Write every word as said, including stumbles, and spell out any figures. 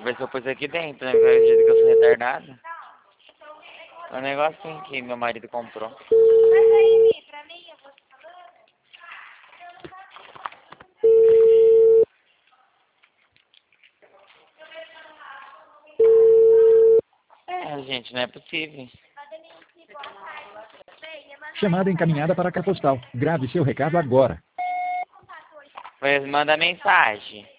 ver se eu pus aqui dentro, né? Porque eu acredito que eu sou retardado. É um negocinho que meu marido comprou. Mas aí, Mi, pra mim, eu vou te É, gente, não é possível. Chamada encaminhada para a caixa postal. Grave seu recado agora. Pois manda mensagem.